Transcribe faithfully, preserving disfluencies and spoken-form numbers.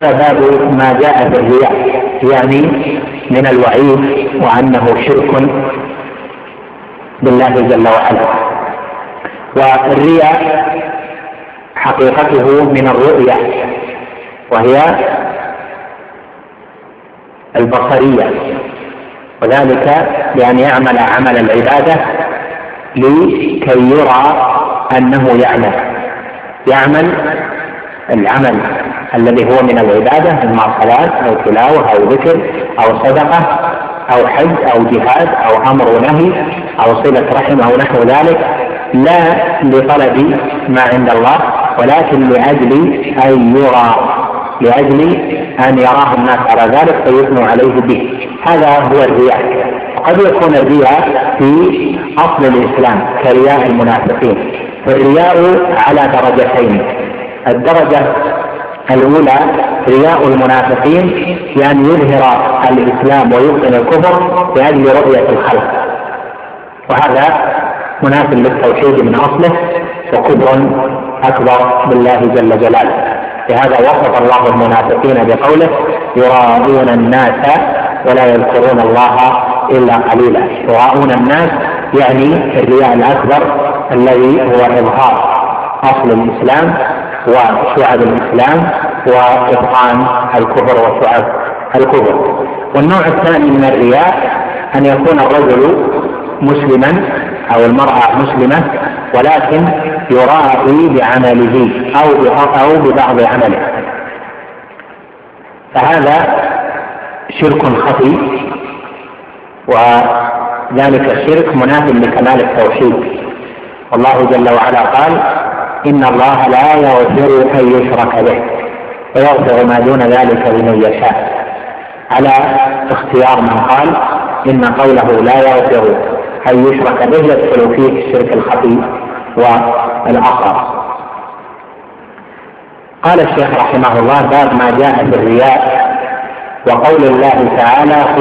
باب ما جاء في الرياء، يعني من الوعيد وأنه شرك بالله جل وعلا. والرياء حقيقته من الرؤية، وهي البصرية، وذلك بأن يعمل عمل العبادة لكي يرى أنه يعمل يعمل العمل الذي هو من العبادة، إما صلاة أو تلاوة أو ذكر أو صدقة أو حج أو جهاد أو أمر ونهي أو صلة رحم أو نحو ذلك، لا لطلب ما عند الله، ولكن لأجل أن يرى لأجل أن يراه الناس على ذلك فيثنوا عليه به. هذا هو الرياء. وقد يكون الرياء في أصل الإسلام كرياء المنافقين. فالرياء على درجتين: الدرجة الأولى رياء المنافقين بأن يظهر الإسلام ويبطن الكفر لأجل رؤية الخلق، وهذا منافق للتوحيد من أصله وكفر أكبر بالله جل جلاله. لهذا وصف الله المنافقين بقوله: يراءون الناس ولا يذكرون الله إلا قليلا. يراءون الناس يعني الرياء الأكبر الذي هو إظهار أصل الإسلام وشعب الإسلام وإبطان الكفر وشعب الكفر. والنوع الثاني من الرياء أن يكون الرجل مسلما أو المرأة مسلمة، ولكن يراعي بعمله أو ببعض عمله، فهذا شرك خفي، وذلك الشرك مناف لكمال التوحيد. والله جل وعلا قال: إن الله لا يغفر أن يشرك به ويغفر ما دون ذلك لمن يشاء، على اختيار من قال إن قوله لا يغفر أن يشرك به يدخل فيه الشرك الخفي والأصغر. قال الشيخ رحمه الله: باب ما جاء في الرياء وقول الله تعالى: